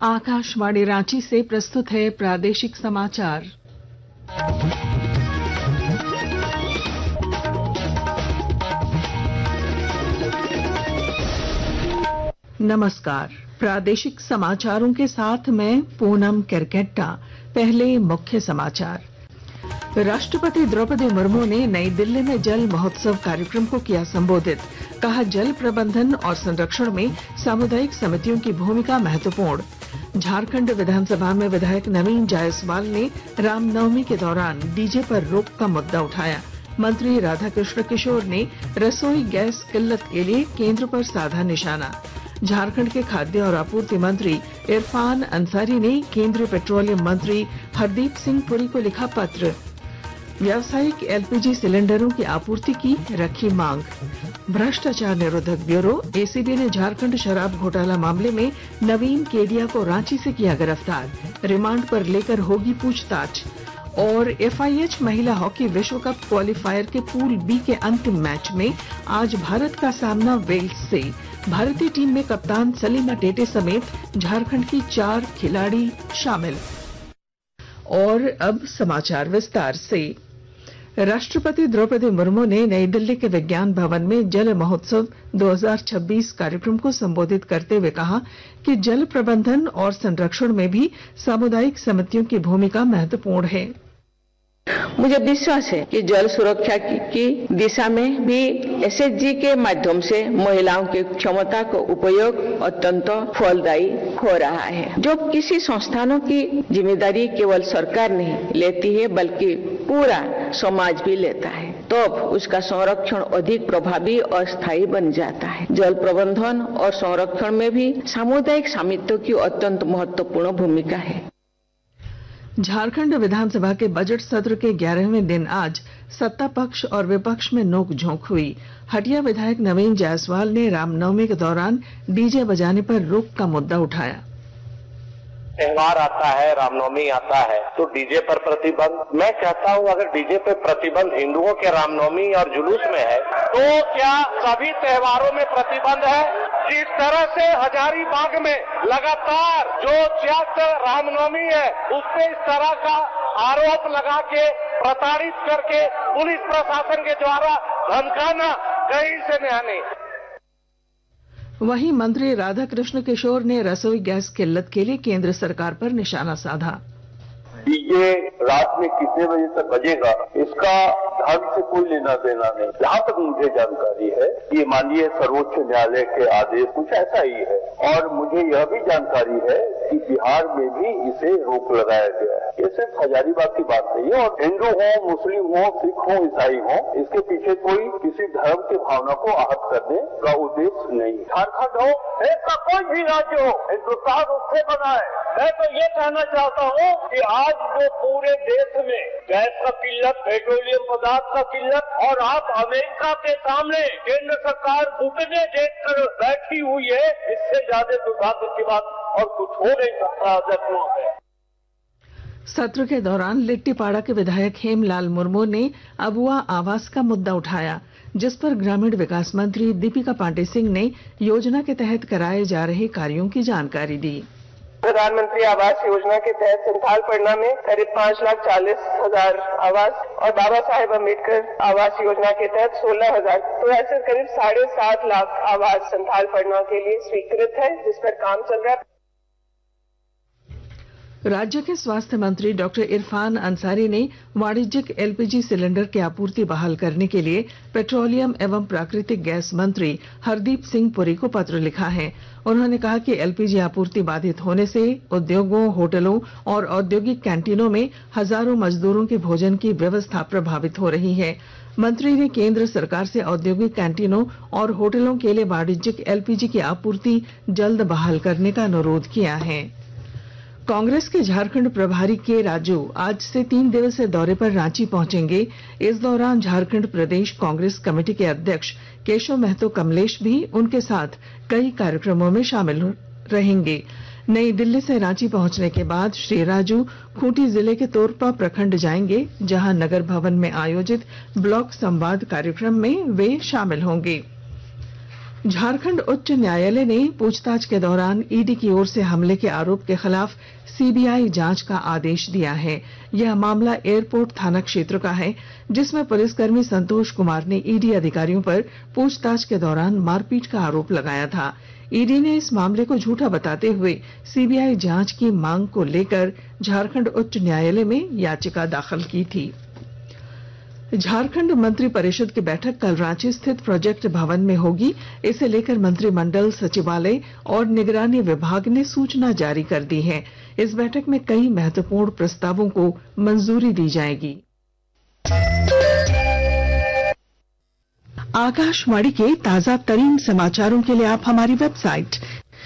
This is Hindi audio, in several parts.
आकाशवाणी रांची से प्रस्तुत है प्रादेशिक समाचार। नमस्कार, प्रादेशिक समाचारों के साथ मैं पूनम केरकेट्टा। पहले मुख्य समाचार। राष्ट्रपति द्रौपदी मुर्मू ने नई दिल्ली में जल महोत्सव कार्यक्रम को किया संबोधित। कहा, जल प्रबंधन और संरक्षण में सामुदायिक समितियों की भूमिका महत्वपूर्ण। झारखंड विधानसभा में विधायक नवीन जायसवाल ने रामनवमी के दौरान डीजे पर रोक का मुद्दा उठाया। मंत्री राधाकृष्ण किशोर ने रसोई गैस किल्लत के लिए केंद्र पर साधा निशाना। झारखंड के खाद्य और आपूर्ति मंत्री इरफान अंसारी ने केंद्रीय पेट्रोलियम मंत्री हरदीप सिंह पुरी को लिखा पत्र। व्यावसायिक एलपीजी सिलेंडरों की आपूर्ति की रखी मांग। भ्रष्टाचार निरोधक ब्यूरो एसीबी ने झारखंड शराब घोटाला मामले में नवीन केडिया को रांची से किया गिरफ्तार। रिमांड पर लेकर होगी पूछताछ। और एफआईएच महिला हॉकी विश्व कप क्वालिफायर के पूल बी के अंतिम मैच में आज भारत का सामना वेल्स से। भारतीय टीम में कप्तान सलीमा टेटे समेत झारखंड की 4 खिलाड़ी शामिल। और अब समाचार विस्तार से। राष्ट्रपति द्रौपदी मुर्मू ने नई दिल्ली के विज्ञान भवन में जल महोत्सव 2026 कार्यक्रम को संबोधित करते हुए कहा कि जल प्रबंधन और संरक्षण में भी सामुदायिक समितियों की भूमिका महत्वपूर्ण है। मुझे विश्वास है कि जल सुरक्षा की दिशा में भी एसएचजी के माध्यम से महिलाओं की क्षमता का उपयोग अत्यंत फलदायी हो रहा है। जो किसी संस्थानों की जिम्मेदारी केवल सरकार नहीं लेती है बल्कि पूरा समाज भी लेता है, तो उसका संरक्षण अधिक प्रभावी और स्थायी बन जाता है। जल प्रबंधन और संरक्षण में भी सामुदायिक समितियों की अत्यंत महत्वपूर्ण भूमिका है। झारखंड विधानसभा के बजट सत्र के 11वें दिन आज सत्ता पक्ष और विपक्ष में नोकझोंक हुई। हटिया विधायक नवीन जायसवाल ने रामनवमी के दौरान डीजे बजाने पर रोक का मुद्दा उठाया। त्योहार आता है, रामनवमी आता है तो डीजे पर प्रतिबंध। मैं कहता हूं अगर डीजे पे प्रतिबंध हिंदुओं के रामनवमी और जुलूस में है तो क्या सभी त्योहारों में प्रतिबंध है? जिस तरह से हजारीबाग में लगातार जो चैत्र रामनवमी है उस पे इस तरह का आरोप लगा के प्रताड़ित करके पुलिस प्रशासन के द्वारा धमकाना कहीं से नहीं। वहीं मंत्री राधाकृष्ण किशोर ने रसोई गैस किल्लत के लिए केंद्र सरकार पर निशाना साधा। डीजे रात में कितने बजे तक बजेगा इसका धर्म से कोई लेना देना नहीं। जहां तक मुझे जानकारी है ये माननीय सर्वोच्च न्यायालय के आदेश कुछ ऐसा ही है और मुझे यह भी जानकारी है कि बिहार में भी इसे रोक लगाया गया है। ये सिर्फ हजारीबाग की बात नहीं है और हिंदू हो, मुस्लिम हो, सिख हो, ईसाई हो, इसके पीछे कोई किसी धर्म की भावना को आहत करने का उद्देश्य नहीं। झारखंड हो, देश का कोई भी राज्य हो, हिंदुस्तान उससे बना है। मैं तो ये कहना चाहता हूँ कि आज जो पूरे देश में गैस का किल्लत, पेट्रोलियम पदार्थ का किल्लत और आप अमेरिका के सामने केंद्र सरकार घुटने देखकर बैठी हुई है, इससे ज्यादा दुर्भाग्य की बात और कुछ हो नहीं सकता लखनऊ में। सत्र के दौरान लिट्टीपाड़ा के विधायक हेमलाल मुर्मू ने अबुआ आवास का मुद्दा उठाया, जिस पर ग्रामीण विकास मंत्री दीपिका पांडे सिंह ने योजना के तहत कराए जा रहे कार्यों की जानकारी दी। प्रधानमंत्री आवास योजना के तहत संथाल पड़ना में करीब 5,40,000 आवास और बाबा साहेब अम्बेडकर आवास योजना के तहत 16,000, तो ऐसे करीब 7.5 लाख आवास संथाल पड़ना के लिए स्वीकृत है, जिस पर काम चल रहा है। राज्य के स्वास्थ्य मंत्री डॉक्टर इरफान अंसारी ने वाणिज्यिक एलपीजी सिलेंडर की आपूर्ति बहाल करने के लिए पेट्रोलियम एवं प्राकृतिक गैस मंत्री हरदीप सिंह पुरी को पत्र लिखा है। उन्होंने कहा कि एलपीजी आपूर्ति बाधित होने से उद्योगों, होटलों और औद्योगिक कैंटीनों में हजारों मजदूरों के भोजन की व्यवस्था प्रभावित हो रही है। मंत्री ने केंद्र सरकार से औद्योगिक कैंटीनों और होटलों के लिए वाणिज्यिक एलपीजी की आपूर्ति जल्द बहाल करने का अनुरोध किया है। कांग्रेस के झारखंड प्रभारी के राजू आज से 3 दिवसीय दौरे पर रांची पहुंचेंगे। इस दौरान झारखंड प्रदेश कांग्रेस कमेटी के अध्यक्ष केशव महतो कमलेश भी उनके साथ कई कार्यक्रमों में शामिल रहेंगे। नई दिल्ली से रांची पहुंचने के बाद श्री राजू खूंटी जिले के तोरपा प्रखंड जाएंगे, जहां नगर भवन में आयोजित ब्लॉक संवाद कार्यक्रम में वे शामिल होंगे। झारखंड उच्च न्यायालय ने पूछताछ के दौरान ईडी की ओर से हमले के आरोप के खिलाफ सीबीआई जांच का आदेश दिया है। यह मामला एयरपोर्ट थाना क्षेत्र का है, जिसमें पुलिसकर्मी संतोष कुमार ने ईडी अधिकारियों पर पूछताछ के दौरान मारपीट का आरोप लगाया था। ईडी ने इस मामले को झूठा बताते हुए सीबीआई जांच की मांग को लेकर झारखंड उच्च न्यायालय में याचिका दाखिल की थी। झारखंड मंत्री परिषद की बैठक कल रांची स्थित प्रोजेक्ट भवन में होगी। इसे लेकर मंत्रिमंडल, सचिवालय और निगरानी विभाग ने सूचना जारी कर दी है। इस बैठक में कई महत्वपूर्ण प्रस्तावों को मंजूरी दी जाएगी। आकाशवाणी के ताजा तरीन समाचारों के लिए आप हमारी वेबसाइट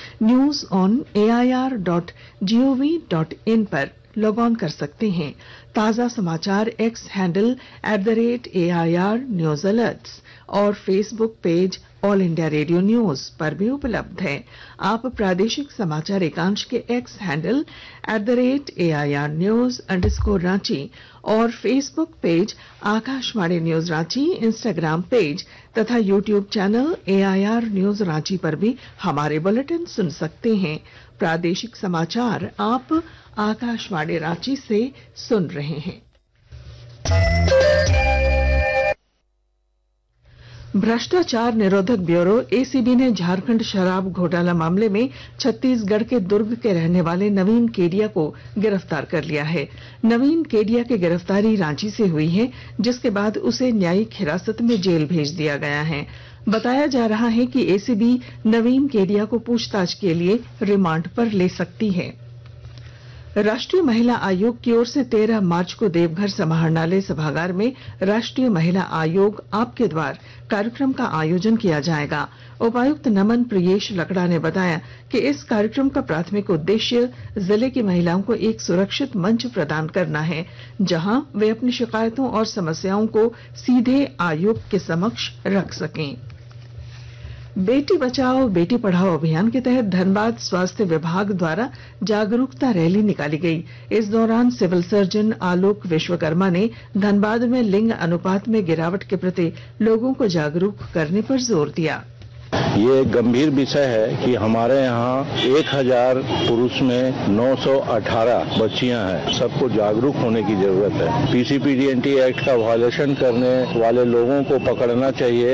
news.air.gov.in पर लॉग ऑन कर सकते हैं। ताजा समाचार X handle @AIR news alerts और Facebook page All India Radio news पर भी उपलब्ध है। आप प्रादेशिक समाचार एकांश के एक्स हैंडल @AIR न्यूज _ और Facebook page Akashvani news Ranchi, Instagram page तथा YouTube channel AIR news Ranchi पर भी हमारे बुलेटिन सुन सकते हैं। प्रादेशिक समाचार आप आकाशवाणी रांची से सुन रहे हैं। भ्रष्टाचार निरोधक ब्यूरो ACB ने झारखंड शराब घोटाला मामले में छत्तीसगढ़ के दुर्ग के रहने वाले नवीन केडिया को गिरफ्तार कर लिया है। नवीन केडिया की गिरफ्तारी रांची से हुई है, जिसके बाद उसे न्यायिक हिरासत में जेल भेज दिया गया है। बताया जा रहा है कि ACB नवीन केडिया को पूछताछ के लिए रिमांड पर ले सकती है। राष्ट्रीय महिला आयोग की ओर से 13 मार्च को देवघर समाहरणालय सभागार में राष्ट्रीय महिला आयोग आपके द्वार कार्यक्रम का आयोजन किया जाएगा। उपायुक्त नमन प्रियेश लकड़ा ने बताया कि इस कार्यक्रम का प्राथमिक उद्देश्य जिले की महिलाओं को एक सुरक्षित मंच प्रदान करना है, जहां वे अपनी शिकायतों और समस्याओं को सीधे आयोग के समक्ष रख सकें। बेटी बचाओ बेटी पढ़ाओ अभियान के तहत धनबाद स्वास्थ्य विभाग द्वारा जागरूकता रैली निकाली गई। इस दौरान सिविल सर्जन आलोक विश्वकर्मा ने धनबाद में लिंग अनुपात में गिरावट के प्रति लोगों को जागरूक करने पर जोर दिया। ये गंभीर विषय है कि हमारे यहाँ 1000 पुरुष में 918 बच्चियां हैं। सबको जागरूक होने की जरूरत है। PCPDNT एक्ट का वायलेशन करने वाले लोगों को पकड़ना चाहिए।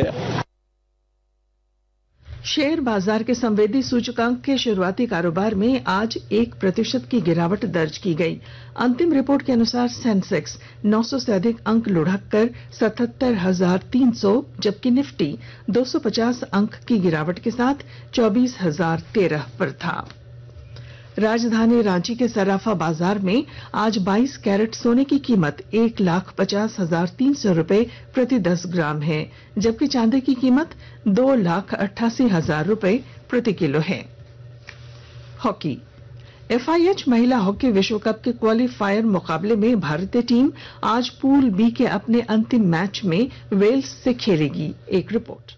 शेयर बाजार के संवेदी सूचकांक के शुरुआती कारोबार में आज 1% की गिरावट दर्ज की गई। अंतिम रिपोर्ट के अनुसार सेंसेक्स 900 से अधिक अंक लुढ़ककर 77,300, जबकि निफ्टी 250 अंक की गिरावट के साथ 24,013 पर था। राजधानी रांची के सराफा बाजार में आज 22 कैरेट सोने की कीमत 1,50,300 रुपए प्रति 10 ग्राम है, जबकि चांदी की कीमत 2,88,000 रुपए प्रति किलो है। हॉकी FIH महिला हॉकी विश्व कप के क्वालिफायर मुकाबले में भारतीय टीम आज पूल बी के अपने अंतिम मैच में वेल्स से खेलेगी। एक रिपोर्ट।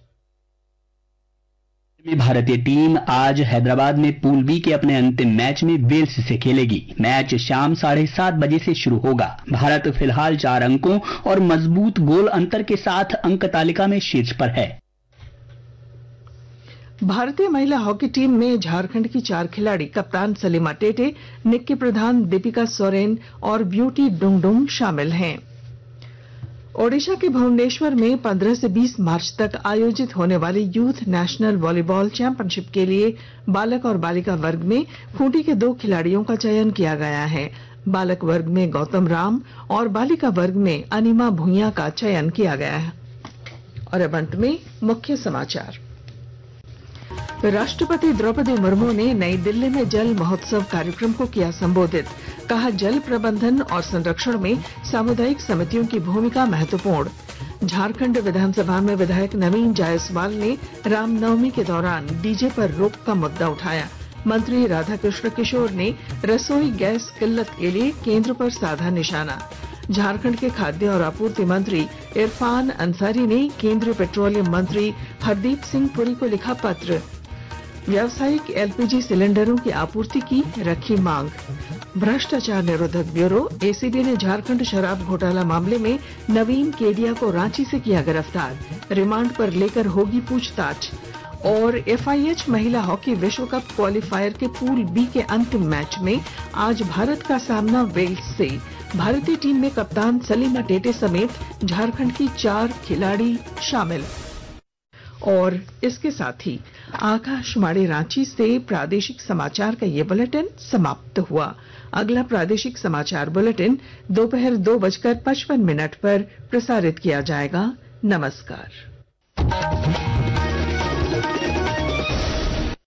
भारतीय टीम आज हैदराबाद में पूल बी के अपने अंतिम मैच में वेल्स से खेलेगी। मैच शाम 7:30 बजे से शुरू होगा। भारत फिलहाल 4 अंकों और मजबूत गोल अंतर के साथ अंक तालिका में शीर्ष पर है। भारतीय महिला हॉकी टीम में झारखंड की 4 खिलाड़ी कप्तान सलीमा टेटे, निक्की प्रधान, दीपिका सोरेन और ब्यूटी डुंगडुंग शामिल हैं। ओडिशा के भुवनेश्वर में 15 से 20 मार्च तक आयोजित होने वाली यूथ नेशनल वॉलीबॉल चैंपियनशिप के लिए बालक और बालिका वर्ग में खूंटी के 2 खिलाड़ियों का चयन किया गया है। बालक वर्ग में गौतम राम और बालिका वर्ग में अनिमा भुइया का चयन किया गया है। और अब अंत में मुख्य समाचार। राष्ट्रपति द्रौपदी मुर्मू ने नई दिल्ली में जल महोत्सव कार्यक्रम को किया संबोधित। कहा, जल प्रबंधन और संरक्षण में सामुदायिक समितियों की भूमिका महत्वपूर्ण। झारखंड विधानसभा में विधायक नवीन जायसवाल ने रामनवमी के दौरान डीजे पर रोक का मुद्दा उठाया। मंत्री राधाकृष्ण किशोर ने रसोई गैस किल्लत के लिए केंद्र पर साधा निशाना। झारखंड के खाद्य और आपूर्ति मंत्री इरफान अंसारी ने केंद्रीय पेट्रोलियम मंत्री हरदीप सिंह पुरी को लिखा पत्र। व्यावसायिक LPG सिलेंडरों की आपूर्ति की रखी मांग। भ्रष्टाचार निरोधक ब्यूरो ACB ने झारखंड शराब घोटाला मामले में नवीन केडिया को रांची से किया गिरफ्तार। रिमांड पर लेकर होगी पूछताछ। और FIH महिला हॉकी विश्व कप क्वालिफायर के पूल बी के अंतिम मैच में आज भारत का सामना वेल्स से। भारतीय टीम में कप्तान सलीमा टेटे समेत झारखंड की 4 खिलाड़ी शामिल। और इसके साथ ही आकाशवाणी रांची से प्रादेशिक समाचार का ये बुलेटिन समाप्त हुआ। अगला प्रादेशिक समाचार बुलेटिन दोपहर 2:55 पर प्रसारित किया जाएगा। नमस्कार।